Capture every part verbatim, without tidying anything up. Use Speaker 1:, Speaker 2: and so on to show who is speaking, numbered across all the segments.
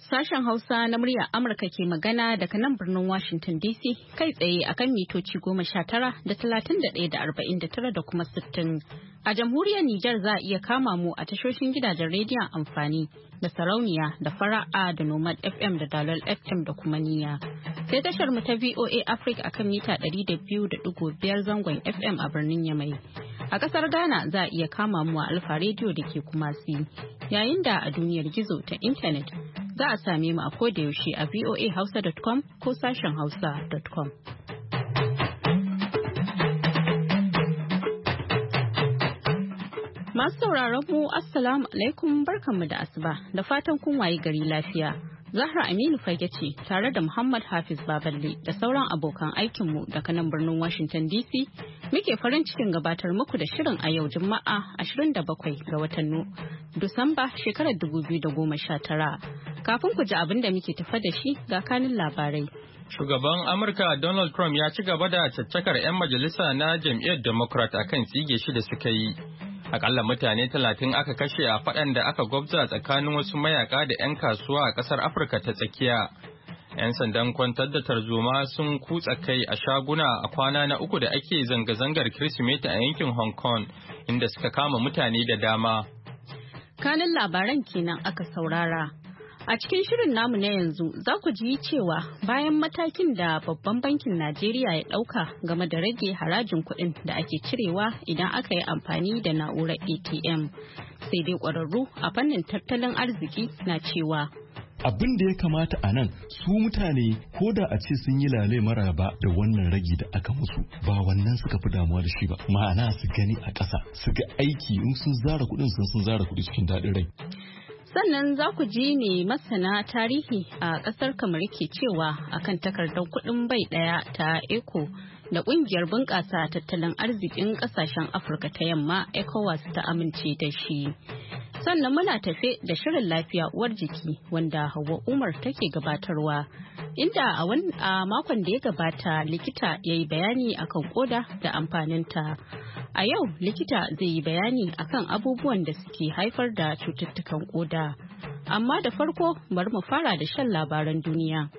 Speaker 1: Sashen Hausa na muryar Amurka ke magana daga nan birnin Washington D C kai tsaye akan mitoci goma sha tara da talatin da ɗaya da arba'in da tara da kuma sittin. A jamhuriyar Nijar za a iya kama mu a tashoshin gidajen rediyon amfani da sarauniya da fara'a da Nomad F M da Dalol F M da kuma niyya. Sai tashar mu ta V O A Africa akan mita ɗari da biyu da ɗigo biyar zangon F M a birnin Yamai. A ƙasar Ghana za a iya kama mu a Alfa Radio da ke Kumasi. Yayin da a duniyar gizo ta intanet za a same mu a kodayaushe a voa hausa dot com ko sashen hausa dot com. Masu sauraron mu Assalamu alaikum barkanmu da asuba da fatan kun waye gari lafiya. Zahra Aminu Fage ce tare da Muhammad Hafiz Baballe da sauran abokan aikinmu daga nan birnin Washington D C muke farin cikin gabatar muku da shirin a yau Juma'a ashirin da bakwai ga watan Disamba shekarar dubu biyu da goma sha tara. Kafin ku ji abin da muke tafa da shi ga kanin labarai.
Speaker 2: Shugaban Amurka Donald Trump ya ci gaba da caccakar 'yan majalisa na jam'iyyar Democrat akan tsige shi da suka yi. Akalla mutane talatin aka kashe a faɗan da aka gwabza tsakanin wasu mayaka da 'yan kasuwa a ƙasar Afirka ta tsakiya. 'Yan sandan kwantar da tarzoma sun kutsa kai a shaguna a kwana na uku da ake zanga-zangar Kirsimeti a yankin Hong Kong, inda suka kama mutane da dama.
Speaker 1: Kanin labaran kenan aka saurara. A cikin shirin namu na yanzu za ku ji cewa bayan matakin da babban bankin Najeriya ya ɗauka game da rage harajin kuɗin da ake cirewa idan aka yi amfani da na'urar A T M, sai dai ƙwararru a fannin tattalin arziki na cewa
Speaker 3: abin da ya kamata a nan su mutane ko da a ce sun yi lale maraba da wannan ragi da aka musu ba wannan suka fi damuwa da shi ba, ma'ana su gani a ƙasa su ga aiki in sun zara kuɗin sun sun zara kuɗi cikin daɗin rai.
Speaker 1: Sannan za ku ji ne masana tarihi a ƙasar kamar ke cewa akan takardar kuɗin bai ɗaya ta eco da ƙungiyar bunƙasa tattalin arzikin ƙasashen Afirka ta yamma ECOWAS ta amince da shi. Sannan muna tafe da shirin lafiya uwar jiki wanda Hauwa Umar take gabatarwa, inda a makon da ya gabata likita ya yi bayani akan koda da amfaninta. A yau likita zai yi bayani akan abubuwan da suke haifar da cututtukan koda. Amma da farko bari mu fara da shan labaran duniya.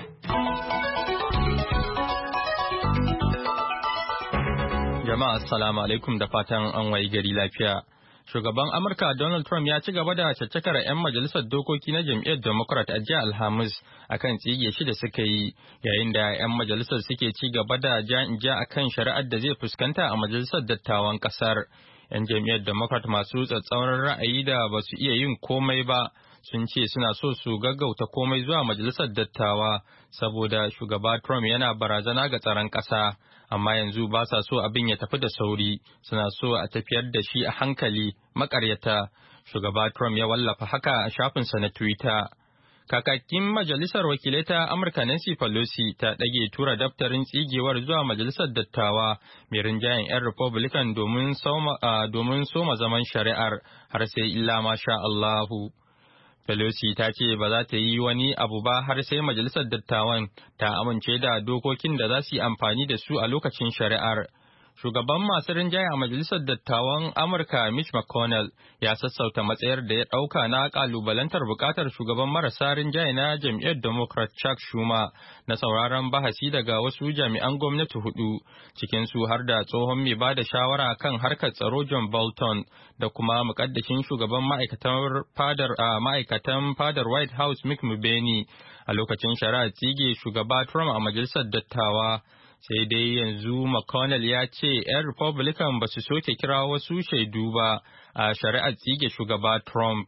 Speaker 2: Jama'a assalamu alaikum da fatan an wayi gari lafiya. Shugaban Amurka Donald Trump ya ci gaba da caccakar 'yan majalisar dokoki na jam'iyyar Democrat a jiya Alhamis akan tsige shi da suka yi, yayin da 'yan majalisar suke ci gaba da ja akan shari'ar da zai fuskanta a majalisar dattawan kasar. 'Yan jam'iyyar Democrat masu tsatsauran ra'ayi da ba su iya yin komai ba sun ce suna so su gaggauta komai zuwa majalisar dattawa saboda shugaba Trump yana barazana ga tsaron ƙasa. Amma yanzu ba sa so abin ya tafi da sauri, suna so a tafiyar da shi a hankali, makaryata. Shugaba Trump ya wallafa haka a shafinsa na Twitter. Kakakin Majalisar Wakilai ta Amurka Nancy Pelosi ta ɗage tura daftarin tsigewar zuwa Majalisar Dattawa mai rinjayen 'yan Republican domin soma zaman shari'ar har sai illa masha Allahu. Pelosi ta ce ba za ta yi wani abu ba har sai majalisar dattawan ta amince da dokokin da za su yi amfani da su a lokacin shari'ar. Shugaban masu rinjaye a majalisar dattawan Amurka Mitch McConnell ya sassauta matsayar da ya ɗauka na ƙalubalantar buƙatar shugaban marasa rinjaye na jam'iyyar Democrat Chuck Schumer na sauraron bahasi daga wasu jami'an gwamnati hudu, cikinsu har da tsohon mai ba da shawara kan harkar tsaro John Bolton da kuma muƙaddashin shugaban ma'aikatan fadar a ma'aikatan fadar White House Mick Mulvaney a lokacin shari'ar tsige shugaba Trump a majalisar dattawa. Sai dai yanzu McConnell ya ce 'yan Republican ba su soke kira wasu shaidu ba a shari'ar tsige shugaba Trump.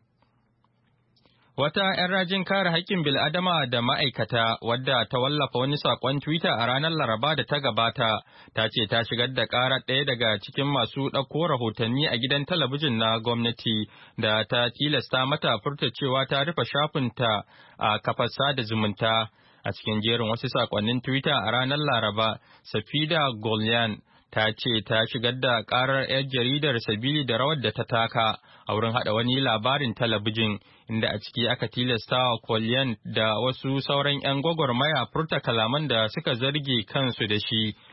Speaker 2: Wata 'yan rajin kare haƙƙin bil'adama da ma'aikata wadda ta wallafa wani saƙon Twitter a ranar Laraba da ta gabata ta ce ta shigar da ƙarar ɗaya daga cikin masu ɗauko rahotanni a gidan talabijin na gwamnati da ta tilasta mata furta cewa ta rufe shafinta a kafar sada zumunta. A cikin jerin wasu sakonnin Twitter a ranar Laraba, Safida Golyan ta ce ta shigar da karar 'yar jaridar sabili da rawar da ta taka a wurin hada wani labarin talabijin, inda a ciki aka tilasta wa Golyan da wasu sauran 'yan gwagwarmaya furta kalaman da suka zarge kansu da shi.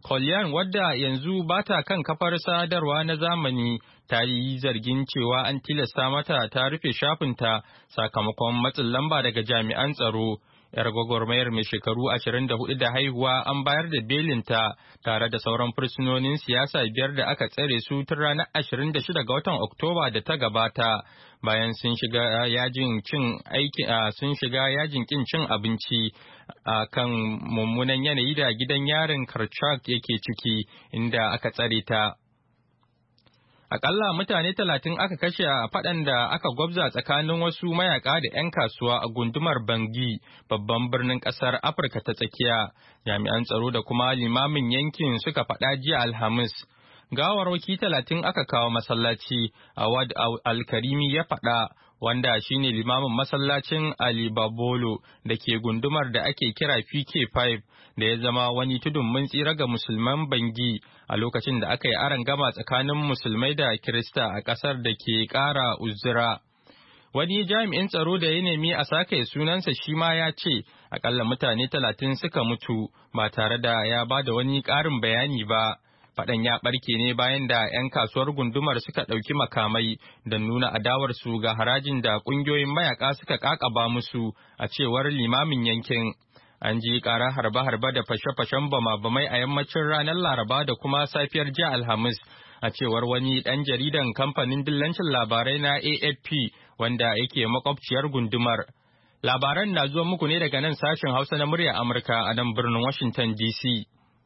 Speaker 2: Kolyan wadda yanzu ba ta kan kafar sadarwa na zamani ta yi zargin cewa an tilasta mata ta rufe shafinta sakamakon matsin lamba daga jami'an tsaro. 'Yar gwagwarmayar mai shekaru ashirin da hudu da haihuwa an bayar da belinta tare da sauran fursunonin siyasa biyar da aka tsare su tun ranar ashirin da shida ga watan Oktoba da ta gabata bayan sun shiga yajin cin aiki sun shiga yajin kin cin abinci a kan mummunan yanayi da gidan yarin Kerchak yake ciki inda aka tsare ta. Akalla mutane talatin aka kashe a faɗan da aka gwabza tsakanin wasu mayaka da 'yan kasuwa a gundumar Bangi, babban birnin ƙasar Afirka ta tsakiya. Jami'an tsaro da kuma limamin yankin suka faɗa jiya Alhamis. Gawarwaki talatin aka kawo masallaci, Awad Alkarimi ya faɗa, wanda shine limamin masallacin Ali Babolo da ke gundumar da ake kira P K five da ya zama wani tudun mun tsira ga musulman Bangi a lokacin da aka yi arangama tsakanin musulmai da Kirista a ƙasar da ke ƙara uzura. Wani jami'in tsaro da ya nemi a sake sunansa shi ma ya ce akalla mutane talatin suka mutu ba tare da ya ba da wani ƙarin bayani ba. Faɗan ya ɓarke ne bayan da 'yan kasuwar gundumar suka ɗauki makamai da nuna adawarsu ga harajin da ƙungiyoyin mayaƙa suka ƙaƙaba musu a cewar limamin yankin. An ji ƙara harbe-harbe da fashe-fashen bama-bamai a yammacin ranar Laraba da kuma safiyar jiya Alhamis a cewar wani ɗan jaridan kamfanin dillancin labarai na A F P wanda yake makwabciyar gundumar. Labaran na zuwa muku ne daga nan sashen Hausa na murya Amurka a nan birnin Washington D C.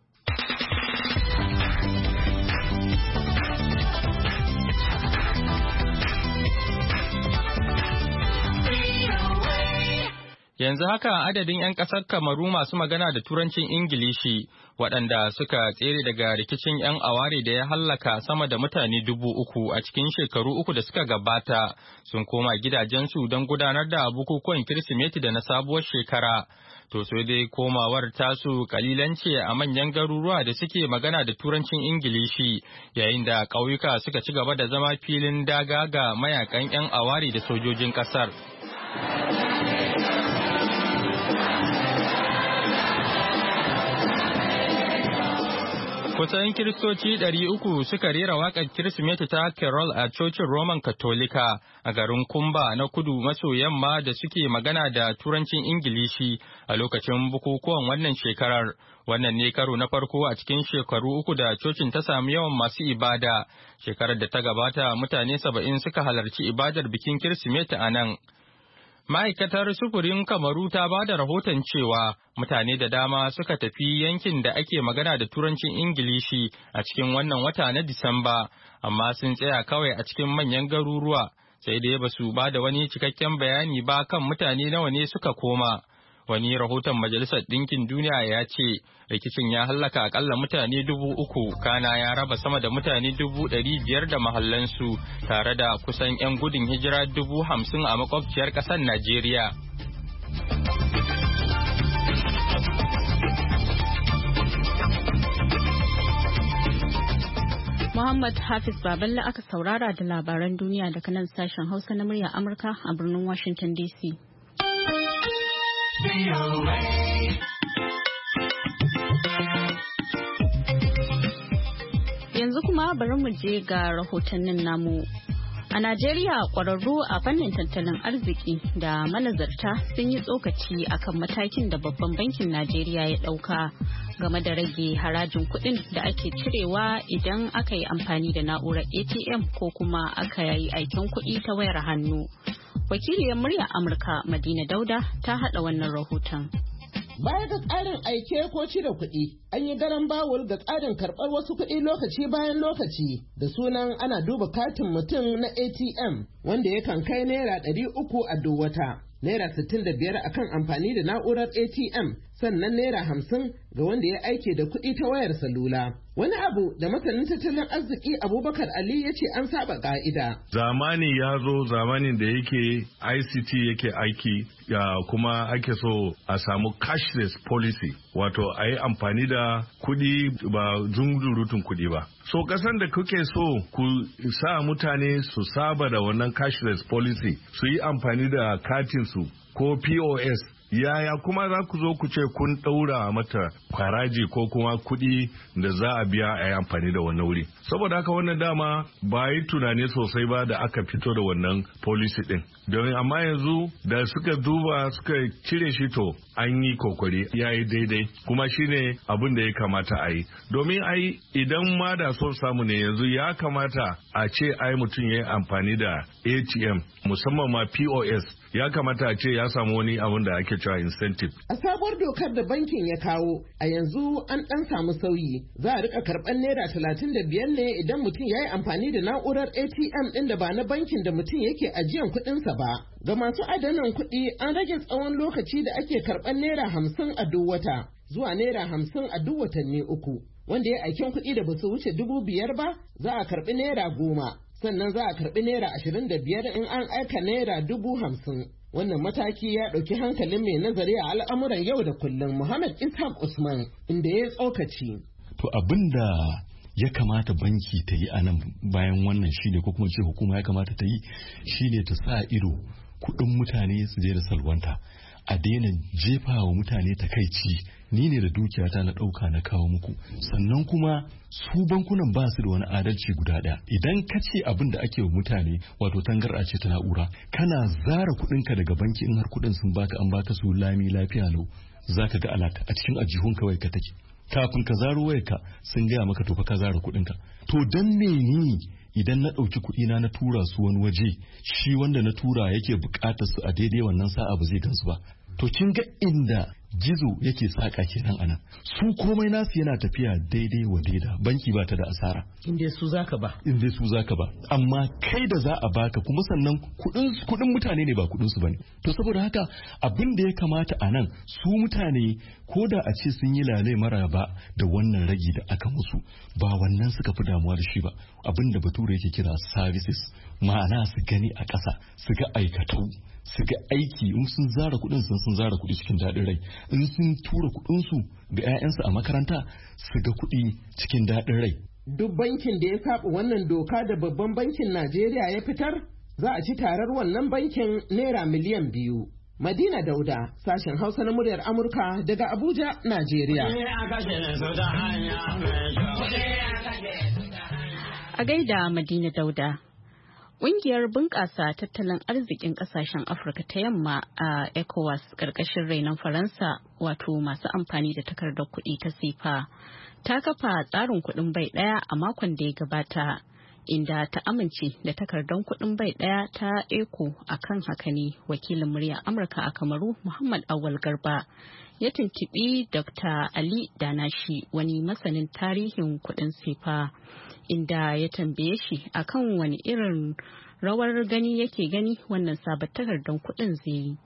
Speaker 2: Yanzu haka adadin 'yan ƙasar Kamaru masu magana da Turancin Ingilishi waɗanda suka tsere daga rikicin 'yan aware da ya hallaka sama da mutane dubu uku a cikin shekaru uku da suka gabata sun koma gidajensu don gudanar da bukukuwan Kirsimeti da na sabuwar shekara. To sai dai komawar tasu kalilance a manyan garuruwa da suke magana da Turancin Ingilishi yayin da ƙauyuka suka ci gaba da zama filin daga ga mayakan 'yan aware da sojojin ƙasar. Kusan Kiristoci ɗari uku suka rera waƙar Kirsimeti ta Carol a cocin Roman Katolika a garin Kumba na kudu maso yamma da suke magana da Turancin Ingilishi a lokacin bukukuwan wannan shekarar. Wannan ne karo na farko a cikin shekaru uku da cocin ta sami yawan masu ibada. Shekarar da ta gabata mutane saba'in suka halarci ibadar bikin Kirsimeti a nan. Ma'aikatar sufurin Kamaru ta ba da rahoton cewa mutane da dama suka tafi yankin da ake magana da Turancin Ingilishi a cikin wannan wata na Disamba, amma sun tsaya kawai a cikin manyan garuruwa, sai dai ba su ba da wani cikakken bayani ba kan mutane nawa ne suka koma. Wani rahoton Majalisar Ɗinkin Duniya ya ce rikicin ya hallaka akalla mutane dubu uku, kana ya raba sama da mutane dubu ɗari biyar da mahallansu tare da kusan 'yan gudun hijira dubu hamsin a makwabciyar ƙasar Najeriya.
Speaker 1: Muhammad Hafiz Baballa aka saurara da labaran duniya daga nan sashen Hausa na murya Amurka a birnin Washington D C. Yanzu kuma bari mu je ga rahotannin namu. A Najeriya ƙwararru a fannin tattalin arziki da manazarta sun yi tsokaci akan matakin da babban bankin Najeriya ya ɗauka game da rage harajin kuɗin da ake cirewa idan aka yi amfani da na'urar A T M ko kuma aka yi aikin kuɗi ta wayar hannu. Wakiliyar muryar Amurka Madina Dauda ta haɗa wannan rahoton.
Speaker 4: Baya ga tsarin aike ko cire kuɗi, an yi garan bawul ga tsarin karɓar wasu kuɗi lokaci bayan lokaci da sunan ana duba katin mutum na A T M wanda yakan kai naira ɗari uku a duk wata, naira sittin da biyar akan amfani da na'urar A T M, sannan naira hamsin ga wanda ya aike da kuɗi ta wayar salula. Wani abu da masanin tattalin arziki Abubakar Ali ya ce an saba ka'ida.
Speaker 5: Zamani ya zo zamanin da yake I C T yake aiki ya kuma ake so a samu cashless policy, wato a yi amfani da kuɗi ba zunzurutun kuɗi ba. So kasan da kuke so ku sa mutane su saba da wannan cashless policy, su yi amfani da katinsu ko P O S yaya kuma za ku zo ku ce kun ɗaura mata kwaraji ko kuma kuɗi da za a biya a yi amfani da wannan wuri. Saboda haka wannan dama ba yi tunani sosai ba da aka fito da wannan policy ɗin. Domin amma yanzu da suka duba suka cire shi to an yi kokari ya yi daidai kuma shine abin da ya kamata a yi. Domin ai idan ma da son samu ne yanzu ya kamata a ce ai mutum ya yi amfani da A T M musamman ma P O S ya kamata a ce ya samu wani abin da ake cewa incentive.
Speaker 4: A sabuwar dokar da bankin ya kawo a yanzu an ɗan samu sauyi, za a rika karɓar naira talatin da biyar ne idan mutum ya yi amfani da na'urar A T M ɗin da ba na bankin da mutum yake ajiyan kuɗinsa ba. Ga masu adanan kuɗi an rage tsawon lokaci da ake karɓar naira hamsin a duk wata zuwa naira hamsin a duk watanni uku. Wanda ya aikin kuɗi da ba su wuce dubu biyar ba za a karɓi naira goma. Sannan za a karɓi naira ashirin da biyar in an aika naira dubu hamsin. Wannan mataki ya ɗauki hankalin mai nazari a al'amuran yau da kullum Muhammad Ishaq Usman inda ya tsokaci.
Speaker 3: To abin da ya kamata banki ta yi a nan bayan wannan shine ko kuma ce hukuma ya kamata ta yi shine ta sa ido kuɗin mutane su je da salwanta. A daina jefa wa mutane takaici ni ne da dukiyata na ɗauka na kawo muku sannan kuma su bankunan ba su da wani adalci guda ɗaya idan ka ce abin da ake wa mutane wato tangarɗa ce ta na'ura kana zara kuɗinka daga banki in har kuɗin sun baka an baka su lami lafiya lau za ka ga alata a cikin ajihun kawai ka take kafin ka zaro wayarka sun gaya maka to fa ka zara kuɗinka to dan me ni idan na ɗauki kuɗina na tura su wani waje shi wanda na tura yake buƙatar su a daidai wannan sa'a ba zai gansu ba to kin ga inda gizo yake saka kenan anan su komai nasu yana tafiya daidai wa daida banki ba ta da asara
Speaker 4: inda su zaka ba
Speaker 3: inda su zaka ba amma kai da za a baka kuma sannan kudin kudin mutane ne ba kudin su bane to saboda haka abin da ya kamata anan su mutane ko da a ce sun yi lale maraba da wannan ragi da aka musu ba wannan suka fi damuwa da shi ba abin da bature yake kira services ma'ana su gani a ƙasa su ga aikatau su ga aiki in sun zara kuɗin sun sun zara kuɗi cikin daɗin rai in sun tura kuɗin su ga 'ya'yansu a makaranta su ga kuɗi cikin daɗin rai.
Speaker 4: Duk bankin da ya saba wannan doka da babban bankin Najeriya ya fitar za a ci tarar wannan bankin naira miliyan biyu. Madina Dauda, sashen Hausa na muryar Amurka daga Abuja, Najeriya.
Speaker 1: A gaida Madina Dauda. Ƙungiyar bunƙasa tattalin arzikin ƙasashen Afirka ta yamma a ECOWAS ƙarƙashin rainon Faransa wato masu amfani da takardar kuɗi ta sefa ta kafa tsarin kuɗin bai ɗaya a makon da ya gabata inda ta amince da takardar kuɗin bai ɗaya ta ECO a kan haka ne wakilin muryar Amurka a Kamaru Muhammad Awal Garba ya tuntuɓi Dokta Ali Danashi wani masanin tarihin kuɗin sefa. Inda ya tambaye shi akan wani irin rawar gani yake gani wannan sabon takardar kuɗin zai yi.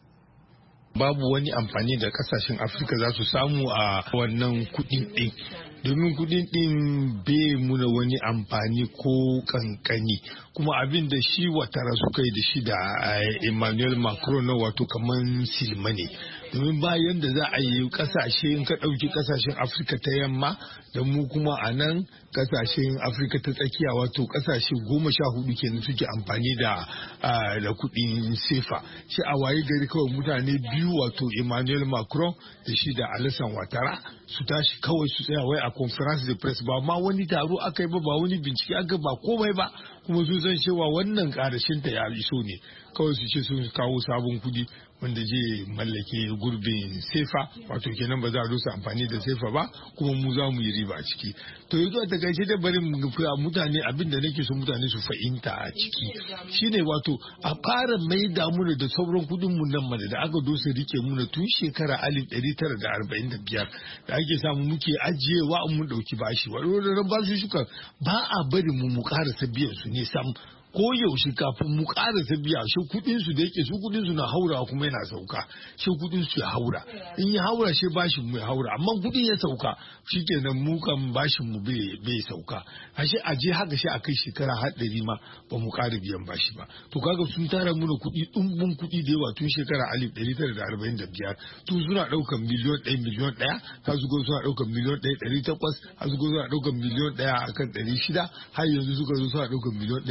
Speaker 6: Babu wani amfani da kasashen Afirka za su samu a wannan kuɗin ɗin. Domin kuɗin ɗin bai muna wani amfani ko kankani. Kuma abin da shi watara suka yi da shi da Emmanuel Macron na wato kaman silma ne. Domin bayan da za a yi kasashe in ka ɗauki kasashen Afirka ta yamma da mu kuma a nan kasashen Afirka ta tsakiya wato kasashe goma sha hudu kenan suke amfani da da kuɗin sefa. Shi a waye gari kawai mutane biyu wato Emmanuel Macron da shi da Alassane Ouattara su tashi kawai su tsaya wai a conference de presse ba ma wani taro aka yi ba ba wani bincike aka ba komai ba kuma su san cewa wannan karashin ta ya iso ne kawai su ce sun kawo sabon kudi wanda zai mallake gurbin sefa wato kenan ba za a rusa amfani da sefa ba kuma mu za mu yi riba a ciki to yanzu a takaice da bari mutane abin da nake so mutane su fahimta a ciki shine wato a fara mai da mu da sauran kudin mu nan mana da aka dosa rike mu tun shekara alif ɗari tara da arba'in da biyar da ake samu muke ajiyewa mun dauki bashi wadannan bashi shuka ba a bari mu mu karasa biyan su ne sam ko yaushe kafin mu karasa biya shi kudin su da yake su kudin su na haura kuma yana sauka shi kudin su ya haura in ya haura shi bashin mu ya haura amma kudin ya sauka shikenan mu kan bashin mu bai bai sauka ashe aje haka shi akai shekara har ɗari ma ba mu ƙara biyan bashi ba to kaga sun tara muna kudi dumbun kudi da yawa tun shekara alif ɗari tara da arba'in da biyar tun suna ɗaukan miliyon ɗaya miliyon ɗaya har su go suna ɗaukan miliyon ɗaya ɗari takwas har su go suna ɗaukan miliyon ɗaya akan ɗari shida har yanzu suka zo suna ɗaukan miliyon ɗaya akan ɗari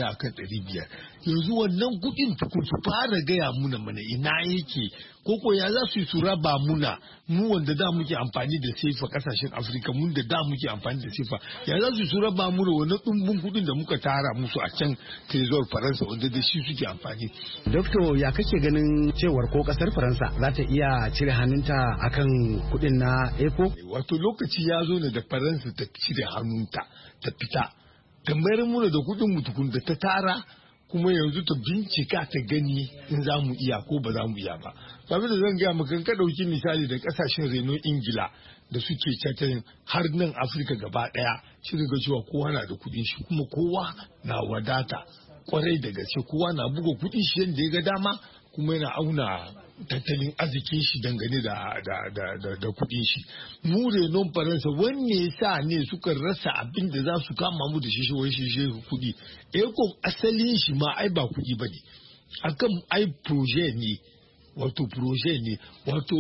Speaker 6: ɗari biyar. Yanzu wannan kuɗin tukun su fara gaya muna mana ina yake koko ya za su yi su raba muna mu wanda da muke amfani da sefa kasashen Afirka mun da da muke amfani da sefa ya za su yi su raba muna wannan ɗumbin kuɗin da muka tara musu a can Trezor Faransa wanda da shi suke amfani.
Speaker 7: Dokto ya kake ganin cewar ko kasar Faransa za ta iya cire hannunta akan kuɗin na eco?
Speaker 6: Wato lokaci ya zo ne da Faransa ta cire hannunta ta fita ta mayar muna da kuɗin mutukun da ta tara kuma yanzu ta bincika ta gani in za mu iya ko ba za mu iya ba. Sabi da zan gaya maka ka ɗauki misali da ƙasashen renon Ingila da suke catarin har nan Afirka gaba ɗaya shi ga cewa kowa na da kuɗin shi kuma kowa na wadata kwarai da gaske kowa na buga kuɗin shi yadda ya ga dama kuma yana auna tattalin arzikin shi dangane da da da da, da kuɗin shi. Mu renon Faransa wanne yasa ne suka rasa abin da za su kama mu da shi wai shi kuɗi. Eko asalin shi ma ai ba kuɗi bane. Akan ai projet ne wato projet ne wato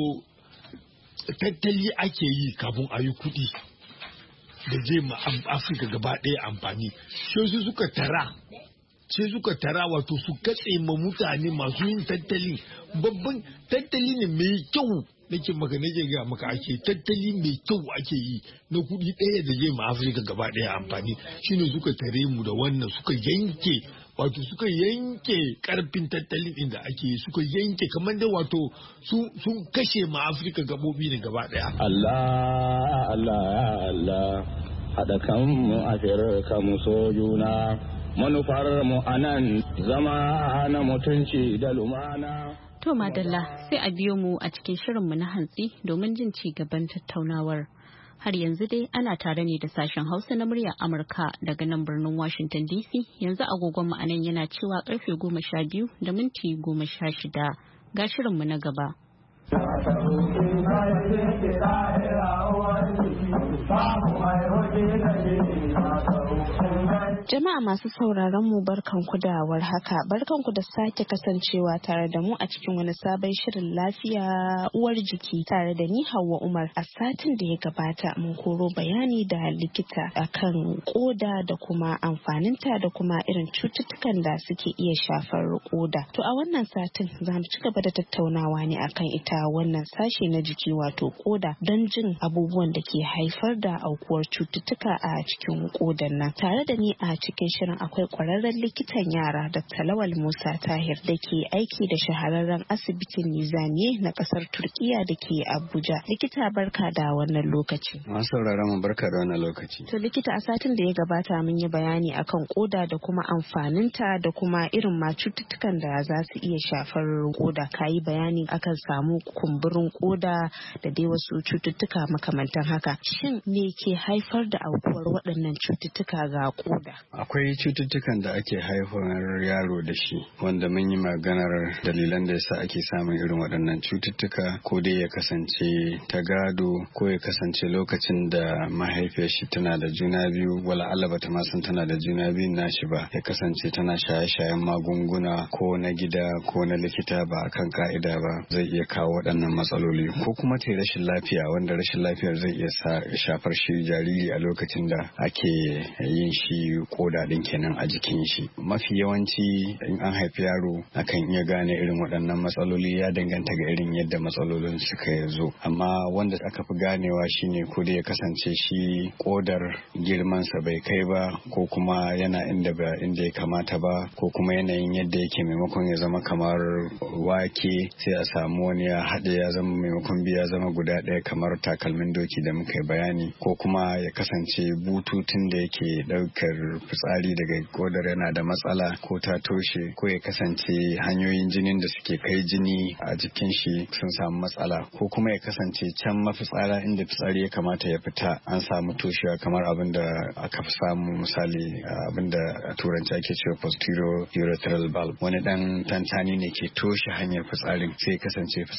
Speaker 6: tattali ake yi kafin a yi kuɗi da je ma Afirka gaba ɗaya amfani. Sai su suka tara sai suka tara wato su katse ma mutane masu yin tattali babban tattali ne mai kyau nake maka nake ga maka ake tattali mai kyau ake yi na kuɗi ɗaya da zai ma Afirka gaba ɗaya amfani shine suka tare mu da wannan suka yanke wato suka yanke karfin tattalin din da ake yi suka yanke kamar da wato sun kashe ma Afirka gabobi ne gaba ɗaya.
Speaker 8: Allah Allah ya Allah haɗa kanmu Afirka mu so juna manufar mu anan zama na mutunci da lumana.
Speaker 1: To madalla sai a biyo mu a cikin shirinmu na hantsi domin jin ci gaban tattaunawar. Har yanzu dai ana tare ne da sashen Hausa na muryar Amurka daga nan birnin Washington D C. Yanzu agogon mu anan yana cewa karfe goma sha biyu da minti goma sha shida. Ga shirinmu na gaba. Jama'a masu sauraron mu barkanku da warhaka, barkanku da sake kasancewa tare da mu a cikin wani sabon shirin lafiya uwar jiki tare da ni Hauwa Umar. A satin da ya gabata mun koro bayani da likita akan koda da kuma amfaninta da kuma irin cututtukan da suke iya shafar koda. To a wannan satin za mu ci gaba da tattaunawa ne akan ita wannan sashe na jiki wato koda don jin abubuwan da ke haifar da aukuwar cututtuka a cikin kodan nan. Tare da ni a cikin shirin akwai kwararren likitan yara Doctor Lawal Musa Tahir da ke aiki da shahararren asibitin Nizamiye na kasar Turkiya da ke Abuja. Likita barka da wannan lokaci.
Speaker 9: Masu sauraron mu barka da wannan lokaci.
Speaker 1: To likita a satin da ya gabata mun yi bayani akan koda da kuma amfaninta da kuma irin ma cututtukan da za su iya shafar koda. Kayi bayani akan samu kumburin koda da dai wasu cututtuka makamantan haka. Shin me ke haifar da aukuwar waɗannan cututtuka ga koda?
Speaker 9: Akwai cututtukan da ake haifar yaro da shi wanda mun yi maganar dalilan da yasa ake samun irin waɗannan cututtuka ko dai ya kasance ta gado ko ya kasance lokacin da mahaifiyar shi tana da juna biyu wala Allah bata ma san tana da juna biyun nashi ba ya kasance tana shaye-shayen magunguna ko na gida ko na likita ba akan ka'ida ba zai iya kawo waɗannan matsaloli ko kuma ta rashin lafiya wanda rashin lafiyar zai iya shafar shi jariri a lokacin da ake yin shi koda din kenan a jikin shi. Mafi yawanci in an haifi yaro akan iya gane irin waɗannan matsaloli ya danganta ga irin yadda matsalolin suka zo amma wanda aka fi ganewa shine ko da ya kasance shi kodar girmansa bai kai ba ko kuma yana inda ba inda ya kamata ba ko kuma yanayin yadda yake maimakon ya zama kamar wake sai a samu wani ya haɗe ya zama maimakon biya zama guda ɗaya kamar takalmin doki da muka yi bayani ko kuma ya kasance bututun da yake ɗaukar fitsari daga kodar yana da matsala ko ta toshe ko ya kasance hanyoyin jinin da suke kai jini a jikin shi sun samu matsala ko kuma ya kasance can mafitsara inda fitsari ya kamata ya fita an samu toshewa kamar abin da aka fi samu misali abin da a turanci ake cewa posterior urethral valve wani dan tantani ne ke toshe hanyar fitsarin sai kasance fitsarin nan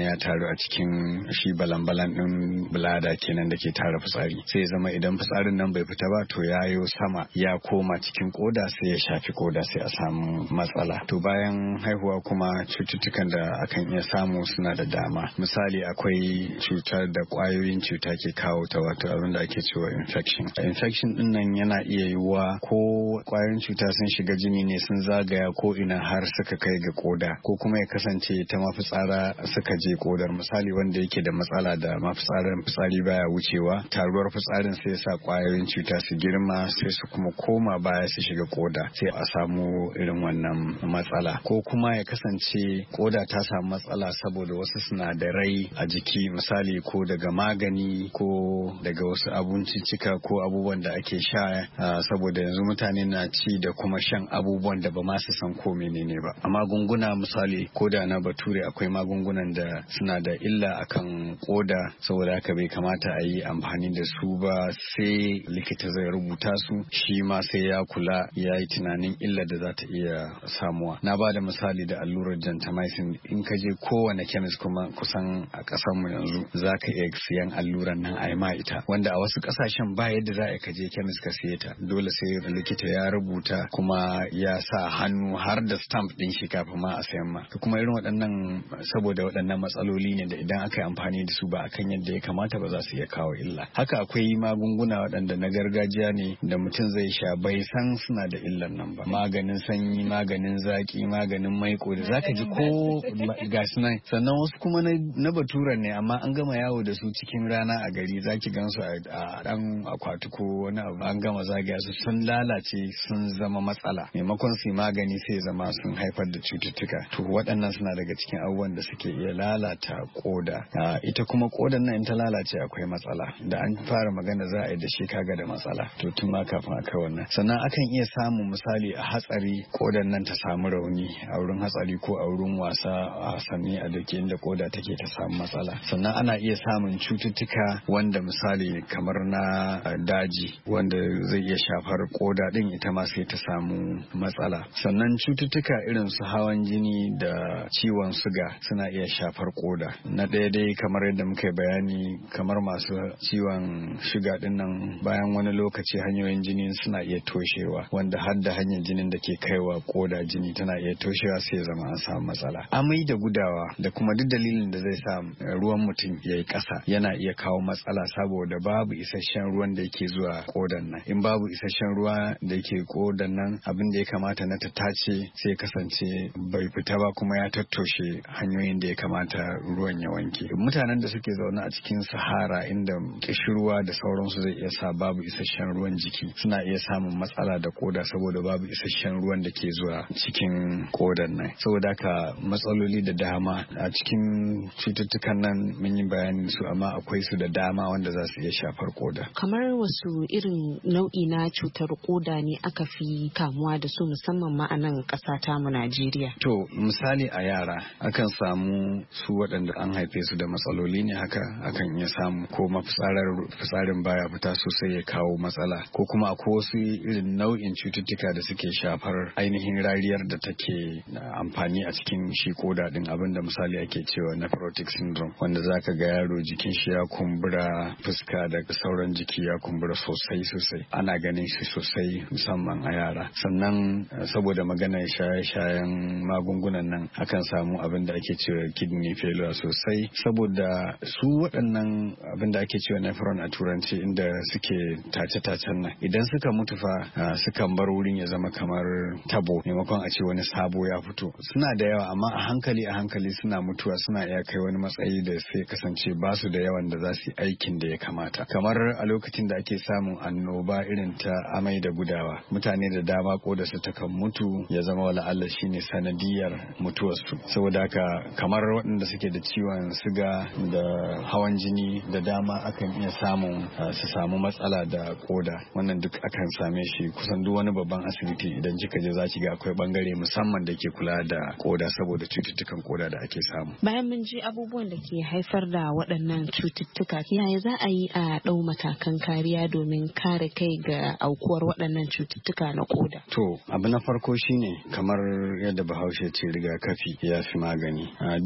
Speaker 9: ya taru a cikin shi balan-balan din bulada kenan da ke tara fitsari, sai zama idan fitsarin nan bai fita ba to ya yo sama ya koma cikin koda sai ya shafi koda sai a samu matsala. To bayan haihuwa kuma cututtukan da akan iya samu suna da dama. Misali akwai cutar da kwayoyin cuta ke kawo ta, wato abin da ake cewa infection. Infection din nan yana iya yiwuwa ko kwayoyin cuta sun shiga jini ne sun zagaya ko ina har suka kai ga koda, ko kuma ya kasance ta mafitsara suka je kodar. Misali wanda yake da matsala da mafitsarin fitsari baya wucewa, taruwar fitsarin sai sa kwayoyin cuta su girma sai su kuma koma baya su shiga koda, sai a samu irin wannan matsala. Ko kuma ya kasance koda ta samu matsala saboda wasu sinadarai a jiki, misali ko daga magani ko daga wasu abinciccika ko abubuwan da ake sha, saboda yanzu mutane na ci da kuma shan abubuwan da ba ma su san ko menene ba. A magunguna misali koda na bature akwai magungunan da suna da illa akan koda, saboda haka bai kamata a yi amfani da su ba sai likita zai rubuta su, shi ma sai ya kula ya yi tunanin illa da za ta iya samuwa. Na ba da misali da allurar gentamicin. In ka je kowane kemis kuma kusan a ƙasar mu yanzu za ka iya siyan alluran nan a yi ma ita, wanda a wasu ƙasashen ba yadda za a ka je kemis ka siye ta, dole sai likita ya rubuta kuma ya sa hannu har da stamp din shi kafin ma a sayan ma. Kuma irin waɗannan saboda waɗannan matsaloli ne da idan aka yi amfani da su ba akan yadda ya kamata ba za su iya kawo illa. Haka akwai magunguna waɗanda na gargajiya ne da mutum zai sha bai san suna da illan nan ba. Maganin sanyi, maganin zaki, maganin maiko da zaka ji ko gasu nan. Sannan wasu kuma na baturan ne amma an gama yawo da su cikin rana a gari, zaki gansu a dan akwati ko wani abu an gama zagaya su sun lalace sun zama matsala. Maimakon su magani sai zama sun haifar da cututtuka. To waɗannan suna daga cikin abubuwan da suke iya lalata koda. Ita kuma kodan nan in ta lalace akwai matsala. Da an fara magana za a yi da shi kaga da matsala. To tun ma kafin a kai wannan. Sannan akan iya samun misali a hatsari kodan nan ta samu rauni a wurin hatsari ko a wurin wasa a wasanni a dake inda koda take ta samu matsala. Sannan ana iya samun cututtuka wanda misali kamar na daji wanda zai iya shafar koda din ita ma sai ta samu matsala. Sannan cututtuka irin su hawan jini da ciwon suga suna iya shafar koda. Na ɗaya dai kamar yadda muka bayani, kamar masu ciwon shuga din nan bayan wani lokaci hanyoyin jini suna iya toshewa, wanda har da hanyar jinin da ke kaiwa koda jini tana iya toshewa sai zama an samu matsala. Amai da gudawa da kuma duk dalilin da zai sa ruwan mutum ya yi ƙasa yana iya kawo matsala saboda babu isasshen ruwan da yake zuwa kodan nan. In babu isasshen ruwa da yake kodan nan, abin da ya kamata na ta tace sai kasance bai fita ba kuma ya tattoshe hanyoyin da ya kamata ruwan ya wanke. Mutanen da suke zaune a cikin sahara inda kishirwa da sauransu zai iya sa babu isasshen ruwan jiki, suna iya samun matsala da koda saboda babu isasshen ruwan da ke zuwa cikin kodan nan. Saboda haka matsaloli da dama a cikin cututtukan nan mun yi bayanin su, amma akwai su da dama wanda za su iya shafar koda.
Speaker 10: Kamar wasu irin nau'i na cutar koda ne aka fi kamuwa da su musamman ma a nan ƙasa ta mu Najeriya?
Speaker 9: To misali a yara akan samu su waɗanda an haife su da matsaloli ne haka, akan iya samu ko mafitsarin baya fita sosai ya kawo matsala, ko kuma akwai wasu irin nau'in cututtuka da suke shafar ainihin rariyar da take amfani a cikin shi koda din, abinda misali ake cewa nephrotic syndrome, wanda zaka ga yaro jikin shi ya kumbura, fuska da sauran jiki ya kumbura sosai sosai, ana ganin shi sosai musamman a yara. Sannan saboda maganar shaye-shayen magungunan nan akan samu abin da ake cewa kidney failure sosai, saboda su waɗannan abin da ake cewa nephron a turanci inda suke tace-tacen nan idan suka mutu fa sukan bar wurin ya zama kamar tabo maimakon a ce wani sabo ya fito. Suna da yawa amma a hankali a hankali suna mutuwa, suna iya kai wani matsayi da sai kasance ba su da yawan da za su yi aikin da ya kamata. Kamar a lokacin da ake samun annoba irin ta amai da gudawa, mutane da dama ko da su takan mutu ya zama wala Allah shine sanadiyar mutuwarsu. Saboda haka kamar waɗanda suke da ciwon siga da hawan jini da dama akan iya samun su samu matsala da koda. Wannan duk akan same shi kusan duk wani babban asibiti idan kika je za ki ga akwai bangare musamman da ke kula da koda saboda cututtukan koda da ake samu.
Speaker 10: Bayan mun ji abubuwan da ke haifar da waɗannan cututtuka, yaya za a yi a ɗau matakan kariya domin kare kai ga aukuwar waɗannan cututtuka na koda?
Speaker 9: To abu na farko shine kamar yadda Bahaushe ce rigakafi ya fi magani. Duk matar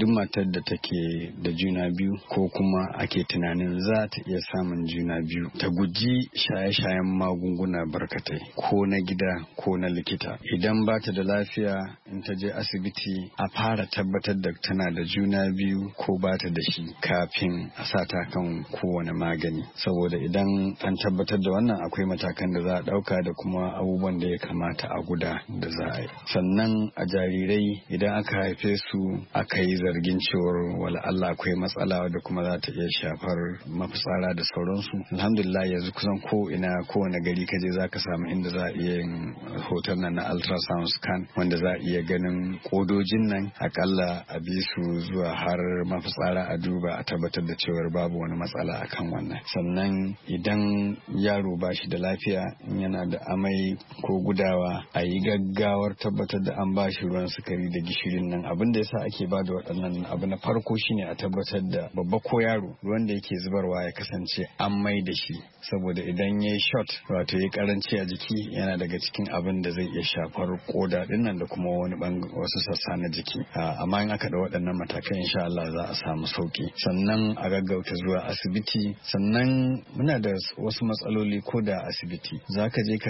Speaker 9: matar da take da juna biyu ko kuma ake tunanin za ta iya samun juna biyu ta guji shaye-shayen magunguna barkatai ko na gida ko na likita. Idan ba ta da lafiya in ta je asibiti a fara tabbatar da tana da juna biyu ko ba ta da shi kafin a sa ta kan kowane magani, saboda idan an tabbatar da wannan akwai matakan da za a ɗauka da kuma abubuwan da ya kamata a guda da za a yi. Sannan a jarirai idan aka haife su aka yi zargin cewar wala Allah akwai matsala da kuma za ta iya shafar mafitsara da sauransu, alhamdulillah yanzu kusan ko ina kowane gari kaje za ka samu inda za a iya yin hoton nan na ultrasound scan wanda za a iya ganin kodojin nan akalla a bi su zuwa har mafitsara a duba a tabbatar da cewar babu wani matsala akan wannan. Sannan idan yaro ba shi da lafiya yana da amai ko gudawa a yi gaggawar tabbatar da an ba shi ruwan sukari da gishirin nan. Abin da yasa ake ba da waɗannan abu na farko shine a tabbatar da babba ko yaro ruwan da yake zubarwa ya kasance an mai da shi, saboda idan ya yi shot wato ya karanci a jiki yana daga cikin abin da zai iya shafar koda dinnan da kuma wani wasu sassa na jiki. Amma in aka da waɗannan matakai insha Allah za a samu sauki. Sannan a gaggauta zuwa asibiti. Sannan muna da wasu matsaloli ko da asibiti za ka je ka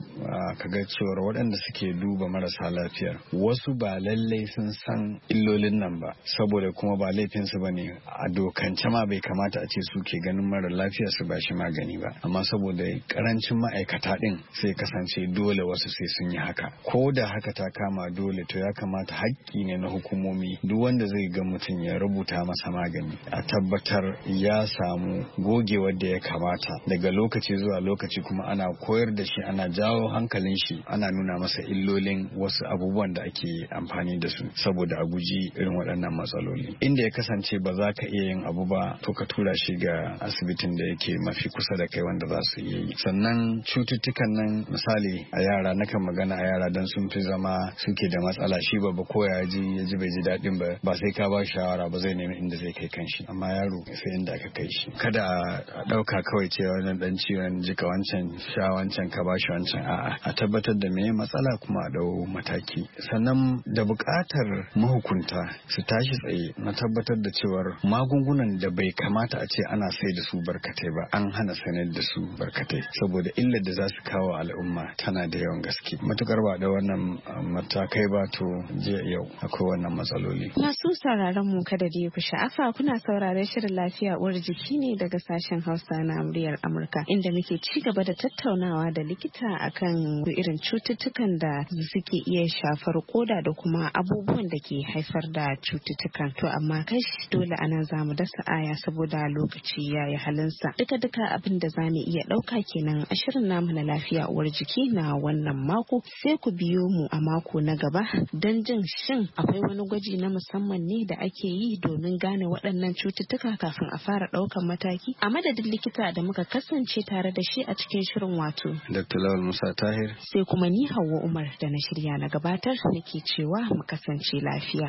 Speaker 9: ga cewar waɗanda suke duba marasa lafiya wasu ba lallai sun san illolin nan ba, saboda kuma ba laifinsu ba ne a dokance ma bai kamata a ce su ke ganin mara lafiya su ba shi magani ba, amma saboda karancin ma'aikata din sai kasance dole wasu sai sun yi haka. Ko da haka ta kama dole to ya kamata haƙƙi ne na hukumomi duk wanda zai ga mutum ya rubuta masa magani a tabbatar ya samu gogewar da ya kamata daga lokaci zuwa lokaci, kuma ana koyar da shi ana jawo hankalin shi ana nuna masa illolin wasu abubuwan da ake amfani da su saboda a guji irin waɗannan matsaloli. Inda ya kasance ba za ka iya yin abu ba to ka tura shi ga asibitin da yake mafi kusa da kai wanda za su iya yi. Sannan cututtukan nan misali a yara nakan magana a yara don sun fi zama suke da matsala, shi babba ko ya ji ya ji bai ji daɗin ba ba sai ka ba shawara ba zai nemi inda zai kai kanshi, amma yaro sai inda aka kai shi. Kada a ɗauka kawai cewa wannan dan ciwon jika wancan sha wancan ka ba shi wancan, a'a a tabbatar da me matsala kuma a dau mataki. Sannan da buƙatar mahukunta su tashi tsaye na tabbatar da cewar magungunan da bai kamata a ce ana sai da su barkatai ba an hana sanar da su barkatai, saboda illar da za su kawo al'umma tana da yawan gaske. Matukar ba da wannan matakai ba to jiya yau akwai wannan matsaloli.
Speaker 10: Masu sauraron mu kada da ku sha'afa kuna sauraron shirin lafiya uwar jiki ne daga sashen Hausa na muryar Amurka, inda muke ci gaba da tattaunawa da likita akan irin cututtukan da suke iya shafar koda da kuma abubuwan da ke haifar da cututtukan. To amma kai dole anan zamu dasa aya saboda lokaci yayi halinsa. Duka duka abin da zamu iya dauka kenan a shirin namu na lafiya uwar jiki na wannan mako. Sai ku biyo mu a mako na gaba don jin shin akwai wani gwaji na musamman ne da ake yi domin gane waɗannan cututtuka kafin a fara ɗaukan mataki. A madadin likita da muka kasance tare da shi a cikin shirin wato
Speaker 9: Doctor Lawal Musa Tahir,
Speaker 10: sai kuma ni Hauwa Umar da na shirya na gabatar nake cewa mu kasance lafiya.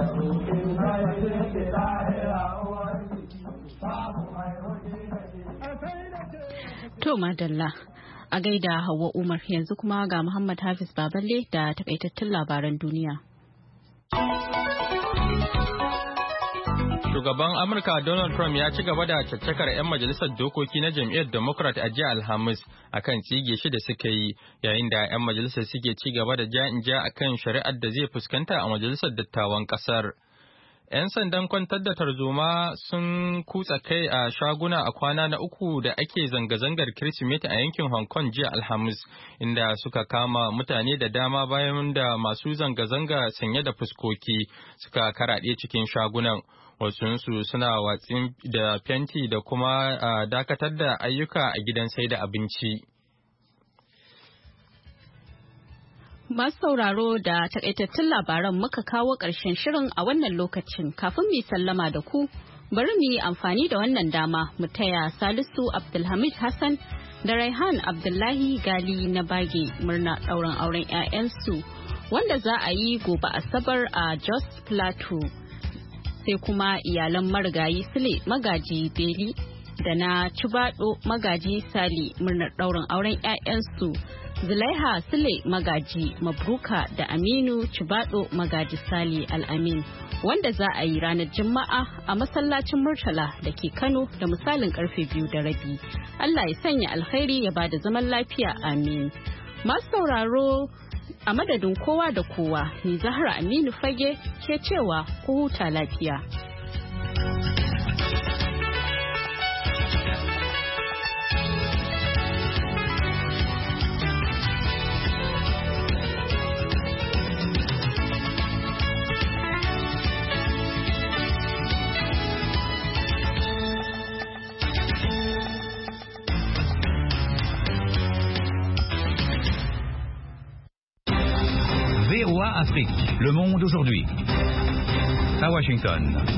Speaker 1: To madalla a gaida Hauwa Umar, yanzu kuma ga Muhammad Hafiz Baballe da takaitattun labaran duniya.
Speaker 2: Shugaban Amurka Donald Trump ya ci gaba da caccakar 'yan majalisar dokoki na jam'iyyar Democrat a jiya Alhamis akan tsige shi da suka yi, yayin da 'yan majalisar suke ci gaba da ja-in-ja akan shari'ar da zai fuskanta a majalisar dattawan kasar. 'Yan sandan kwantar da tarzoma sun kutsa kai a shaguna a kwana na uku da ake zanga-zangar Kirsimeti a yankin Hong Kong jiya Alhamis, inda suka kama mutane da dama bayan da masu zanga-zanga sanye da fuskoki suka karaɗe cikin shagunan. Wasunsu suna watsin da fenti da kuma dakatar da ayyuka a gidan sai da abinci.
Speaker 1: Masu sauraro da takaitattun labaran muka kawo ƙarshen shirin a wannan lokacin. Kafin mu sallama da ku, bari mu yi amfani da wannan dama mu taya Salisu Abdulhamid Hassan da Raihan Abdullahi Gali na Bage murna ɗaurin auren 'ya'yansu wanda za a yi gobe Asabar a Jos Plateau. Sai kuma iyalan marigayi Sule Magaji Beli da na Cibado Magaji Sali murnar ɗaurin auren 'ya'yansu Zulaiha Sule Magaji Mabruka da Aminu Cibado Magaji Sali Al-Amin wanda za a yi ranar Juma'a a masallacin Murtala da ke Kano da misalin karfe biyu da rabi. Allah ya sanya alkhairi ya bada zaman lafiya, amin. Masu sauraro a madadin kowa da kowa, ni Zahra Aminu Fage ke cewa ku huta lafiya.
Speaker 11: V O A Afrique, le monde aujourd'hui. À Washington.